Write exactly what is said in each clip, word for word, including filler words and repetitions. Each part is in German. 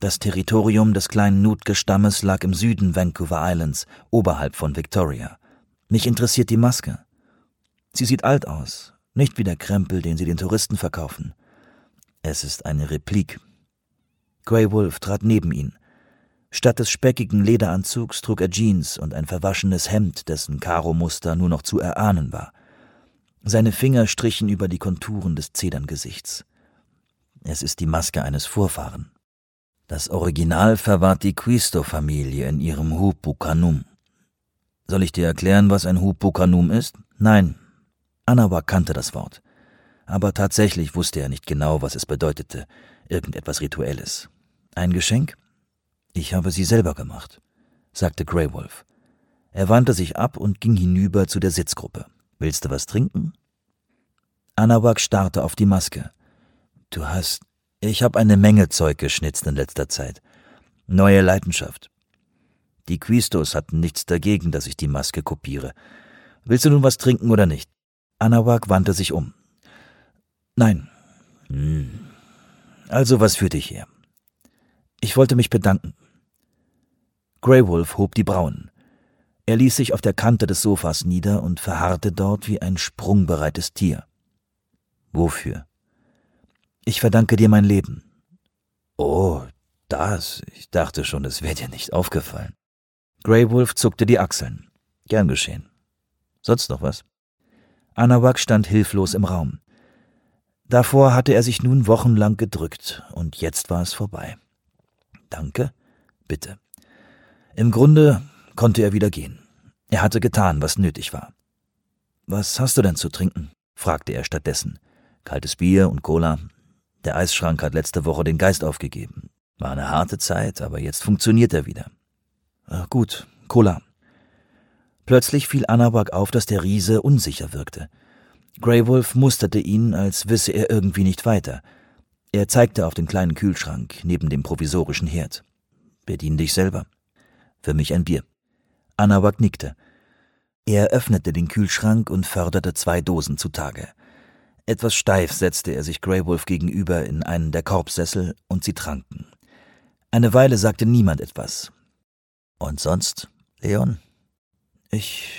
Das Territorium des kleinen Nutge-Stammes lag im Süden Vancouver Islands, oberhalb von Victoria. Mich interessiert die Maske. Sie sieht alt aus, nicht wie der Krempel, den sie den Touristen verkaufen. Es ist eine Replik. Grey Wolf trat neben ihn. Statt des speckigen Lederanzugs trug er Jeans und ein verwaschenes Hemd, dessen Karo-Muster nur noch zu erahnen war. Seine Finger strichen über die Konturen des Zederngesichts. Es ist die Maske eines Vorfahren. Das Original verwahrt die Quisto-Familie in ihrem Hoop-Bucanum. Soll ich dir erklären, was ein Hoop-Bucanum ist? Nein. Arawak kannte das Wort. Aber tatsächlich wusste er nicht genau, was es bedeutete. Irgendetwas Rituelles. Ein Geschenk? Ich habe sie selber gemacht, sagte Grey Wolf. Er wandte sich ab und ging hinüber zu der Sitzgruppe. Willst du was trinken? Arawak starrte auf die Maske. Du hast... Ich habe eine Menge Zeug geschnitzt in letzter Zeit. Neue Leidenschaft. Die Quistos hatten nichts dagegen, dass ich die Maske kopiere. Willst du nun was trinken oder nicht? Arawak wandte sich um. Nein. Hm. Also was führt dich her? Ich wollte mich bedanken. Grey Wolf hob die Brauen. Er ließ sich auf der Kante des Sofas nieder und verharrte dort wie ein sprungbereites Tier. Wofür? Ich verdanke dir mein Leben. Oh, das. Ich dachte schon, es wäre dir nicht aufgefallen. Grey Wolf zuckte die Achseln. Gern geschehen. Sonst noch was? Arawak stand hilflos im Raum. Davor hatte er sich nun wochenlang gedrückt, und jetzt war es vorbei. Danke? Bitte. Im Grunde konnte er wieder gehen. Er hatte getan, was nötig war. Was hast du denn zu trinken? Fragte er stattdessen. Kaltes Bier und Cola. Der Eisschrank hat letzte Woche den Geist aufgegeben. War eine harte Zeit, aber jetzt funktioniert er wieder. Ach, gut, Cola. Plötzlich fiel Arawak auf, dass der Riese unsicher wirkte. Grey Wolf musterte ihn, als wisse er irgendwie nicht weiter. Er zeigte auf den kleinen Kühlschrank neben dem provisorischen Herd. Bedien dich selber. Für mich ein Bier. Arawak nickte. Er öffnete den Kühlschrank und förderte zwei Dosen zutage. Etwas steif setzte er sich Grey Wolf gegenüber in einen der Korbsessel und sie tranken. Eine Weile sagte niemand etwas. Und sonst, Leon? Ich...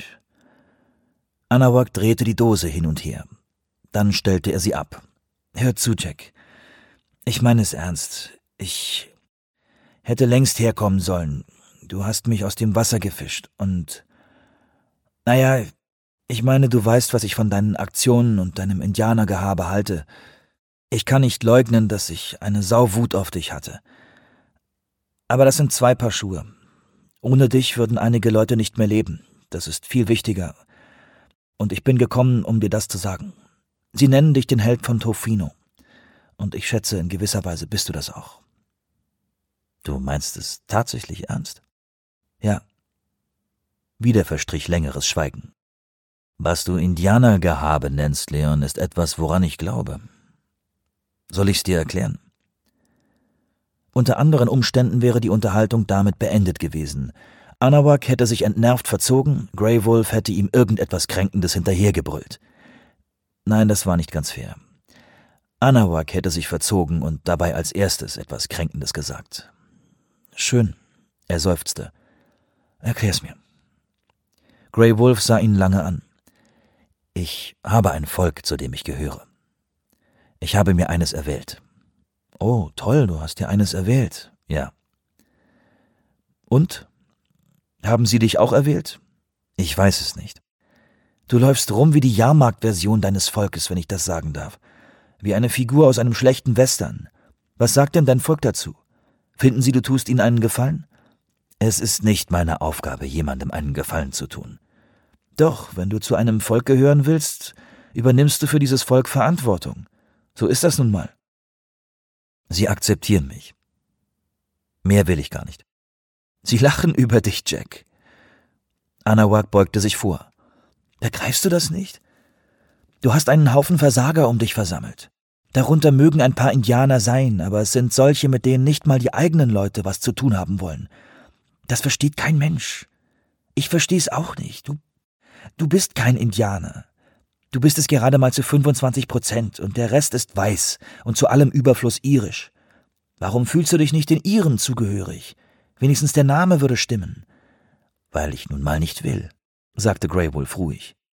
Arawak drehte die Dose hin und her. Dann stellte er sie ab. Hör zu, Jack. Ich meine es ernst. Ich hätte längst herkommen sollen. Du hast mich aus dem Wasser gefischt und... Naja... Ich meine, du weißt, was ich von deinen Aktionen und deinem Indianergehabe halte. Ich kann nicht leugnen, dass ich eine Sauwut auf dich hatte. Aber das sind zwei Paar Schuhe. Ohne dich würden einige Leute nicht mehr leben. Das ist viel wichtiger. Und ich bin gekommen, um dir das zu sagen. Sie nennen dich den Held von Tofino. Und ich schätze, in gewisser Weise bist du das auch. Du meinst es tatsächlich ernst? Ja. Wieder verstrich längeres Schweigen. Was du Indianergehabe nennst, Leon, ist etwas, woran ich glaube. Soll ich's dir erklären? Unter anderen Umständen wäre die Unterhaltung damit beendet gewesen. Arawak hätte sich entnervt verzogen, Grey Wolf hätte ihm irgendetwas Kränkendes hinterhergebrüllt. Nein, das war nicht ganz fair. Arawak hätte sich verzogen und dabei als erstes etwas Kränkendes gesagt. Schön, er seufzte. Erklär's mir. Grey Wolf sah ihn lange an. Ich habe ein Volk, zu dem ich gehöre. Ich habe mir eines erwählt. Oh, toll, du hast dir eines erwählt. Ja. Und? Haben sie dich auch erwählt? Ich weiß es nicht. Du läufst rum wie die Jahrmarktversion deines Volkes, wenn ich das sagen darf. Wie eine Figur aus einem schlechten Western. Was sagt denn dein Volk dazu? Finden sie, du tust ihnen einen Gefallen? Es ist nicht meine Aufgabe, jemandem einen Gefallen zu tun. Doch, wenn du zu einem Volk gehören willst, übernimmst du für dieses Volk Verantwortung. So ist das nun mal. Sie akzeptieren mich. Mehr will ich gar nicht. Sie lachen über dich, Jack. Arawak beugte sich vor. Begreifst du das nicht? Du hast einen Haufen Versager um dich versammelt. Darunter mögen ein paar Indianer sein, aber es sind solche, mit denen nicht mal die eigenen Leute was zu tun haben wollen. Das versteht kein Mensch. Ich versteh's auch nicht. Du Du bist kein Indianer. Du bist es gerade mal zu fünfundzwanzig Prozent und der Rest ist weiß und zu allem Überfluss irisch. Warum fühlst du dich nicht den Iren zugehörig? Wenigstens der Name würde stimmen. Weil ich nun mal nicht will, sagte Grey Wolf ruhig.